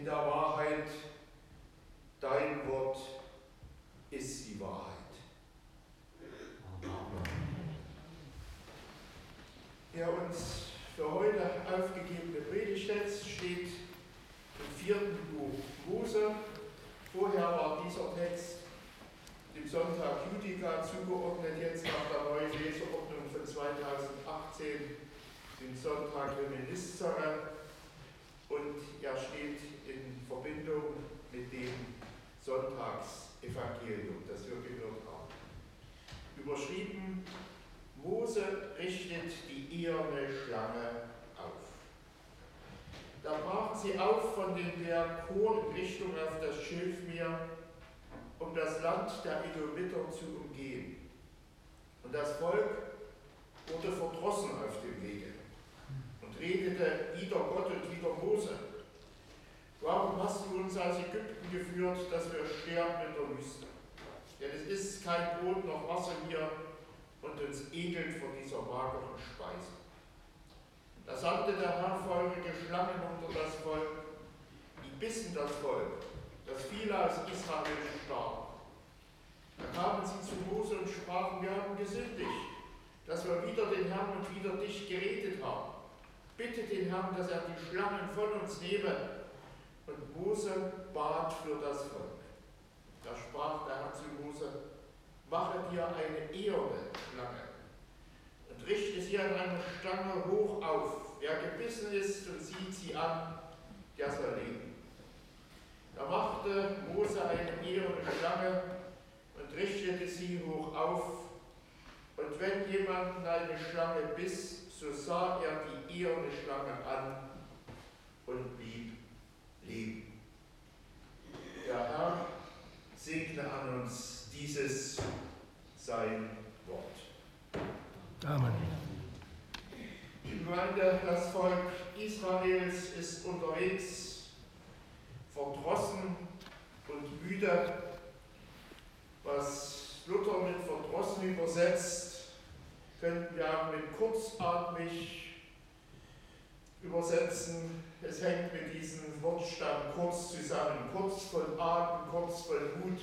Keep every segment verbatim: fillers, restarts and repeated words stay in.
der Wahrheit. Dein Wort ist die Wahrheit. Der uns für heute aufgegebene Predigtext steht im vierten Buch Mose. Vorher war dieser Text dem Sonntag Judika zugeordnet, jetzt nach der neuen Leseordnung von zweitausendachtzehn dem Sonntag Reminiscere, und er steht in Verbindung mit dem Sonntagsevangelium, das wir gehört haben. Überschrieben: Mose richtet die eherne Schlange auf. Da brachen sie auf von dem Berg Hor in Richtung auf das Schilfmeer, um das Land der Edomiter zu umgehen. Und das Volk wurde verdrossen auf dem Wege und redete wider Gott und wider Mose: Warum hast du uns aus Ägypten geführt, dass wir sterben in der Wüste? Denn es ist kein Brot noch Wasser hier, und uns ekelt vor dieser mageren Speise. Da sandte der Herr feurige Schlangen unter das Volk, die bissen das Volk, dass viele aus Israel starben. Da kamen sie zu Mose und sprachen: Wir haben gesündigt, dass wir wider den Herrn und wider dich geredet haben. Bitte den Herrn, dass er die Schlangen von uns nehme. Und Mose bat für das Volk. Da sprach der Herr zu Mose: Mache dir eine eherne Schlange und richte sie an einer Stange hoch auf. Wer gebissen ist und sieht sie an, der soll leben. Da machte Mose eine eherne Schlange und richtete sie hoch auf. Und wenn jemanden eine Schlange biss, so sah er die eherne Schlange an und blieb leben. Der Herr segne an uns dieses sein Wort. Amen. Die Gemeinde, das Volk Israels ist unterwegs, verdrossen und müde, was Luther mit verdrossen übersetzt, könnten wir auch mit kurzatmig übersetzen. Es hängt mit diesem Wortstamm kurz zusammen, kurz von Atem, kurz von Mut.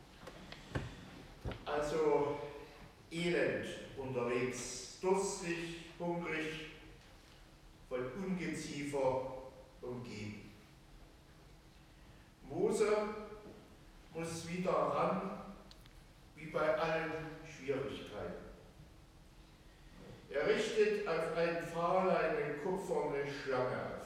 Also elend unterwegs, durstig, hungrig, von Ungeziefer umgeben. Mose muss wieder ran, wie bei allen Schwierigkeiten. Er richtet auf einen Pfahl eine kupferne Schlange auf.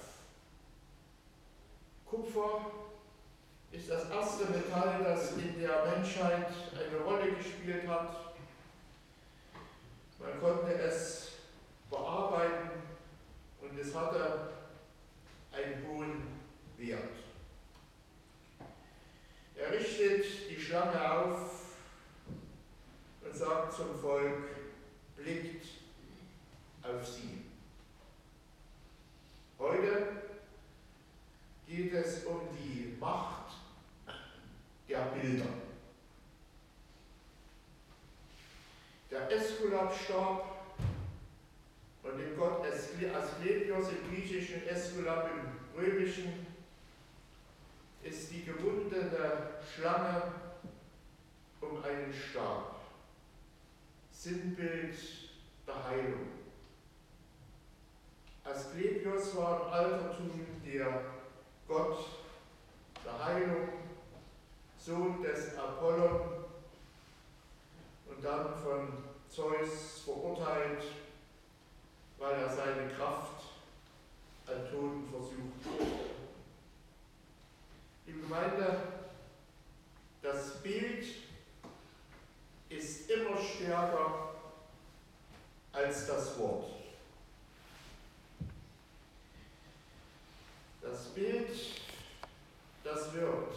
Kupfer ist das erste Metall, das in der Menschheit eine Rolle gespielt hat. Man konnte es bearbeiten und es hatte einen hohen Wert. Er richtet die Schlange auf und sagt zum Volk: Blickt auf sie. Heute geht es um die Macht der Bilder. Der Äskulapstab und dem Gott Asklepios im griechischen, Äskulap im römischen, ist die gewundene Schlange um einen Stab, Sinnbild der Heilung. Asklepios war im Altertum der Gott der Heilung, Sohn des Apollon und dann von Zeus verurteilt, weil er seine Kraft an Toten versucht. Liebe Gemeinde, das Bild ist immer stärker als das Wort. Das Bild, das wird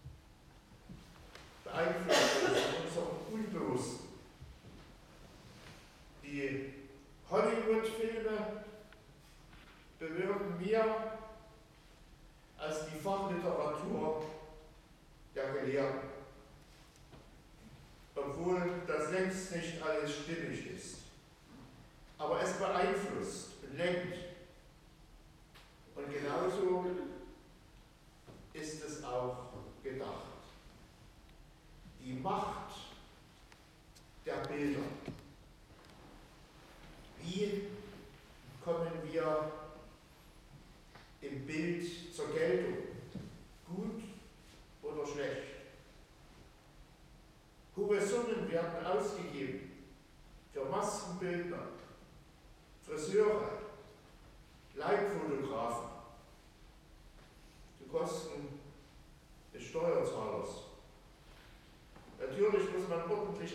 beeinflusst von unserem Unbewussten. Die Hollywood-Filme bewirken mehr als die Fachliteratur der Gelehrten, obwohl das längst nicht alles stimmig ist. Aber es beeinflusst und lenkt. Und genauso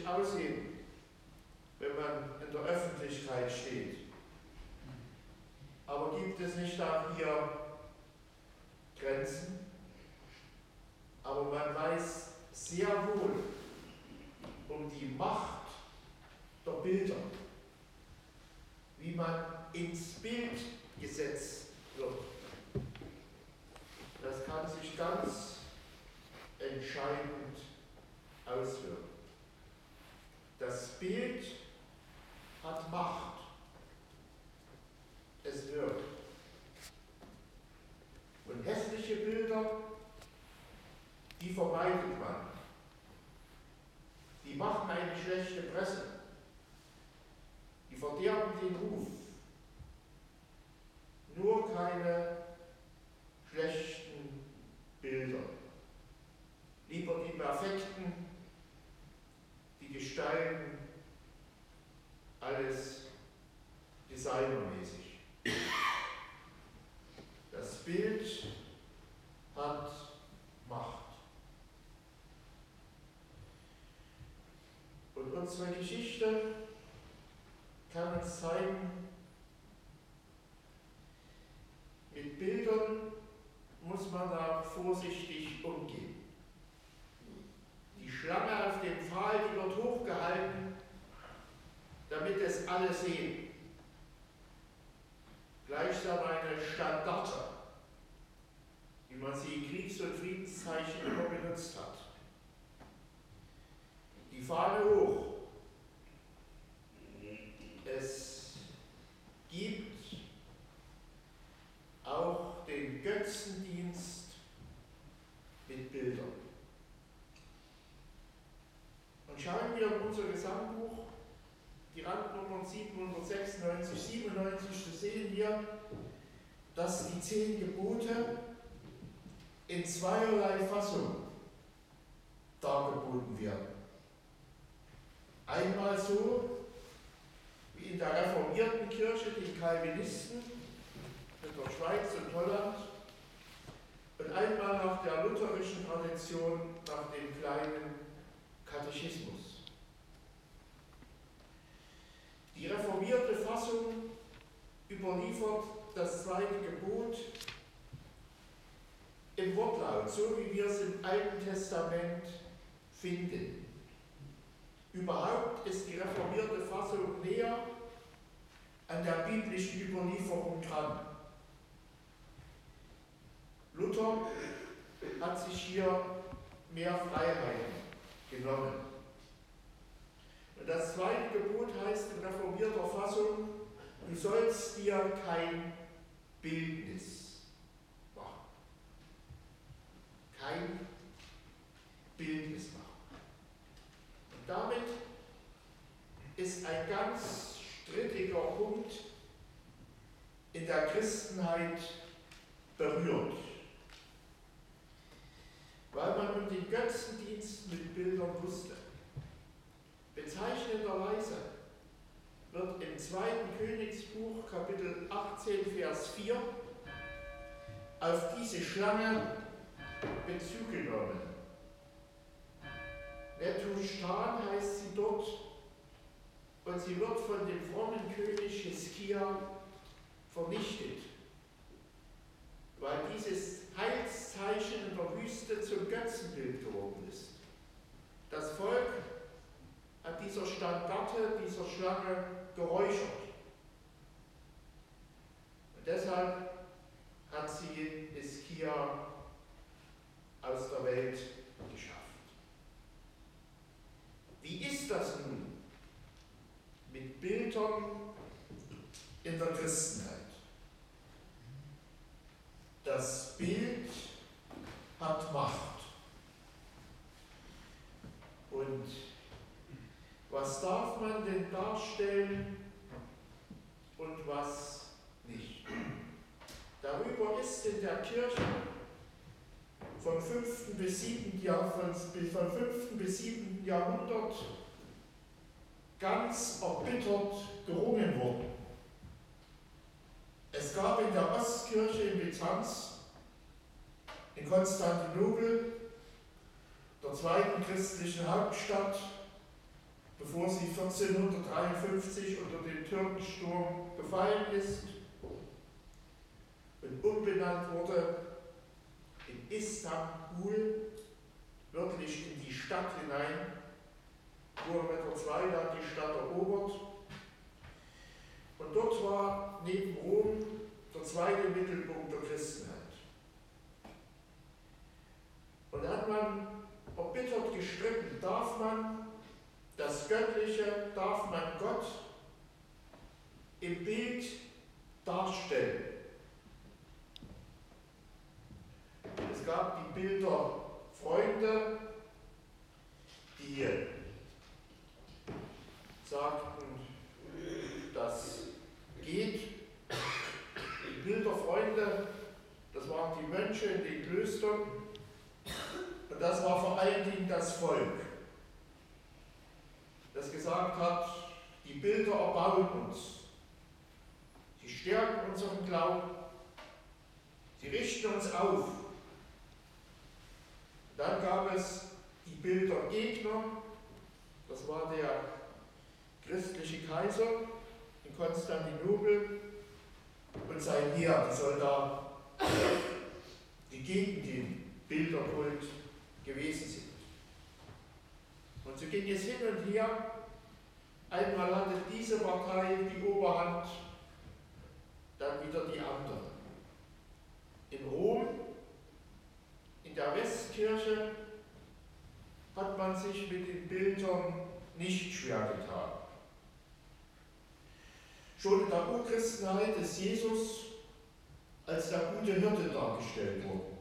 sich aussehen, wenn man in der Öffentlichkeit steht. Aber gibt es nicht auch hier Grenzen? Aber man weiß sehr wohl um die Macht der Bilder, wie man ins Bild gesetzt wird. Das kann sich ganz entscheidend auswirken. Das Bild hat Macht. Es wirkt. Und hässliche Bilder, die vermeidet man. Die machen eine schlechte Presse. Die verderben den Ruf. Nur keine schlechten Bilder. Lieber die perfekten, die gestalten alles designermäßig. Das Bild hat Macht. Und unsere Geschichte kann uns zeigen, mit Bildern muss man da vorsichtig umgehen. Die Schlange auf dem Pfahl, die wird hochgehalten, damit es alle sehen. Gleichsam eine Standarte, wie man sie in Kriegs- und Friedenszeichen immer benutzt hat. Die Fahne hoch. Es gibt auch den Götzendienst mit Bildern. Und schauen wir in unser Gesangbuch, die Randnummern siebenhundertsechsundneunzig, siebenundneunzig, so sehen wir, dass die zehn Gebote in zweierlei Fassung dargeboten werden. Einmal so, wie in der reformierten Kirche, den Calvinisten in der Schweiz und Holland, und einmal nach der lutherischen Tradition, nach dem kleinen Katechismus. Die reformierte Fassung überliefert das zweite Gebot im Wortlaut, so wie wir es im Alten Testament finden. Überhaupt ist die reformierte Fassung näher an der biblischen Überlieferung dran. Luther hat sich hier mehr Freiheiten genommen. Und das zweite Gebot heißt in reformierter Fassung, du sollst dir kein Bildnis machen. Kein Bildnis machen. Und damit ist ein ganz strittiger Punkt in der Christenheit berührt. Weil man um den Götzendienst mit Bildern wusste. Bezeichnenderweise wird im zweiten Königsbuch, Kapitel achtzehn, Vers vier, auf diese Schlange Bezug genommen. Netushtan heißt sie dort und sie wird von dem frommen König Hiskia vernichtet, weil dieses Heilszeichen in der Wüste zum Götzenbild geworden ist. Das Volk hat dieser Standarte, dieser Schlange geräuchert. Und deshalb hat sie Hiskia aus der Welt geschafft. Wie ist das nun mit Bildern in der Christenheit? Das Bild hat Macht. Und was darf man denn darstellen und was nicht? Darüber ist in der Kirche vom fünften bis siebten Jahr, vom fünften bis siebten Jahrhundert ganz erbittert gerungen worden. Es gab in der Ostkirche in Byzanz, in Konstantinopel, der zweiten christlichen Hauptstadt, bevor sie vierzehnhundertdreiundfünfzig unter den Türkensturm gefallen ist und umbenannt wurde in Istanbul, wirklich in die Stadt hinein. Mohammed der Zweite hat die Stadt erobert. Und dort war neben Rom der zweite Mittelpunkt der Christenheit. Und da hat man erbittert gestritten, darf man das Göttliche, darf man Gott im Bild darstellen. Es gab die Bilderfreunde, die sagten, das geht. Die Bilderfreunde, das waren die Mönche in den Klöstern, und das war vor allen Dingen das Volk, das gesagt hat, die Bilder erbauen uns, sie stärken unseren Glauben, sie richten uns auf. Dann gab es die Bildergegner, das war der christliche Kaiser in Konstantinopel und sein Heer, die Soldaten, die gegen den Bilderkult gewesen sind. Und so ging es hin und her. Einmal hatte diese Partei die Oberhand, dann wieder die andere. In Rom, in der Westkirche, hat man sich mit den Bildern nicht schwer getan. Schon in der Urchristenheit ist Jesus als der gute Hirte dargestellt worden.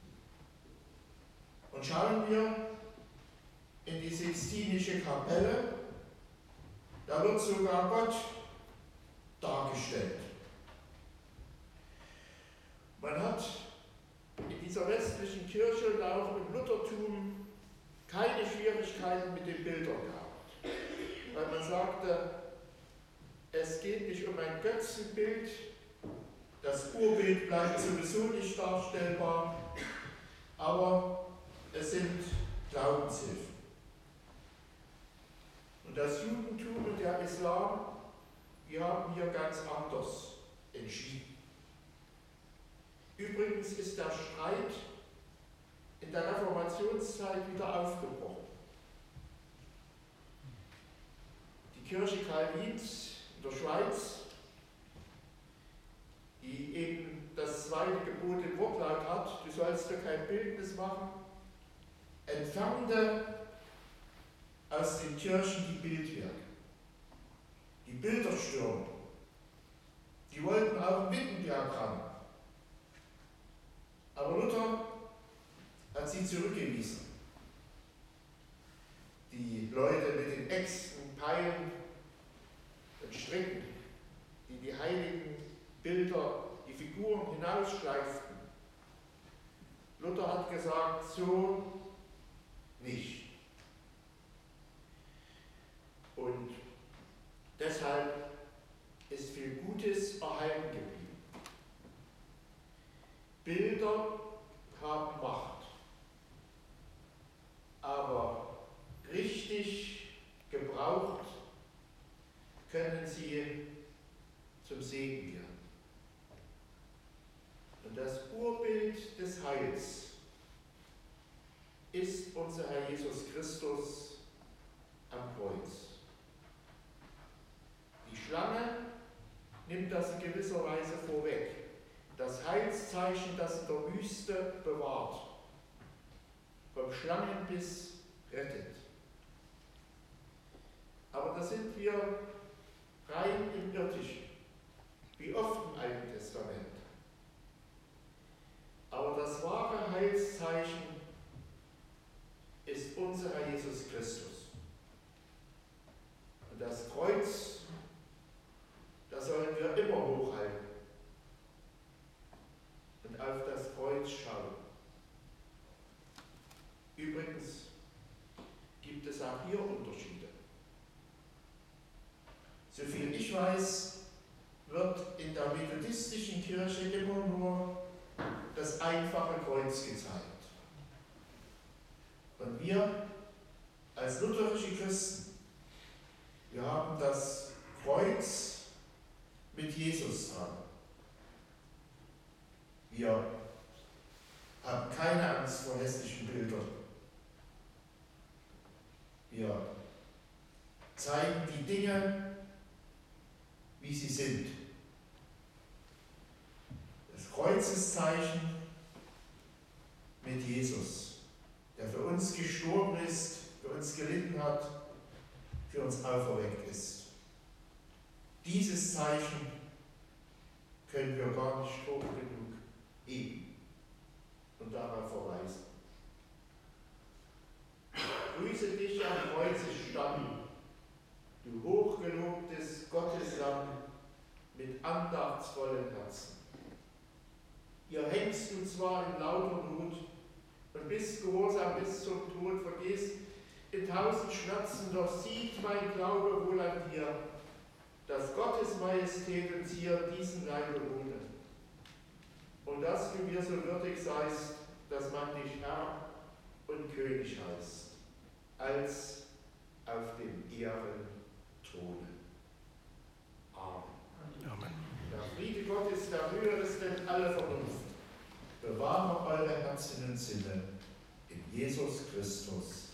Und schauen wir in die Sixtinische Kapelle, da wird sogar Gott dargestellt. Man hat in dieser westlichen Kirche und auch im Luthertum keine Schwierigkeiten mit den Bildern gehabt, weil man sagte, es geht nicht um ein Götzenbild, das Urbild bleibt sowieso nicht darstellbar, aber es sind Glaubenshilfen. Und das Judentum und der Islam, die haben hier ganz anders entschieden. Übrigens ist der Streit in der Reformationszeit wieder aufgebrochen. Die Kirche Calvins in der Schweiz, die eben das zweite Gebot im Wortlaut hat, du sollst dir kein Bildnis machen, entfernte aus den Kirchen die Bildwerke, die Bilderstürmer. Die wollten auch in Wittenberg ran. Aber Luther hat sie zurückgewiesen. Die Leute mit den Äxten, Peilen und Stricken, die die heiligen Bilder, die Figuren hinausschleiften. Luther hat gesagt, so nicht. Und deshalb ist viel Gutes erhalten geblieben. Bilder haben Macht, aber richtig gebraucht können sie zum Segen werden. Und das Urbild des Heils ist unser Herr Jesus Christus am Kreuz. Die Schlange nimmt das in gewisser Weise vorweg. Das Heilszeichen, das in der Wüste bewahrt, vom Schlangenbiss rettet. Aber da sind wir rein im Irdischen, wie oft im Alten Testament. Aber das wahre Heilszeichen ist unser Herr Jesus Christus. Und das Kreuz, das sollen wir immer hochhalten und auf das Kreuz schauen. Übrigens gibt es auch hier Unterschiede. Soviel ich weiß, wird in der methodistischen Kirche immer nur das einfache Kreuz gezeigt. Und wir als lutherische Christen, Wir haben das Kreuz mit Jesus dran. Wir haben keine Angst vor hässlichen Bildern. Wir zeigen die Dinge, wie sie sind. Das Kreuzeszeichen mit Jesus, der für uns gestorben ist, für uns gelitten hat, für uns auferweckt ist. Dieses Zeichen können wir gar nicht hoch genug heben und darauf verweisen. Grüße dich am Kreuzesstamm, du hochgelobtes Gotteslamm mit andachtsvollem Herzen. Hier hängst du zwar in lauter Not und bist gehorsam bis zum Tod, vergehst in tausend Schmerzen, doch sieht mein Glaube wohl an dir, dass Gottes Majestät uns hier diesen Leibe wohne. Und dass du mir so würdig seist, dass man dich Herr und König heißt, als auf dem Ehrenthrone. Amen. Amen. Der Friede Gottes, der höher ist denn alle Vernunft, bewahre eure Herzen und Sinne in Jesus Christus,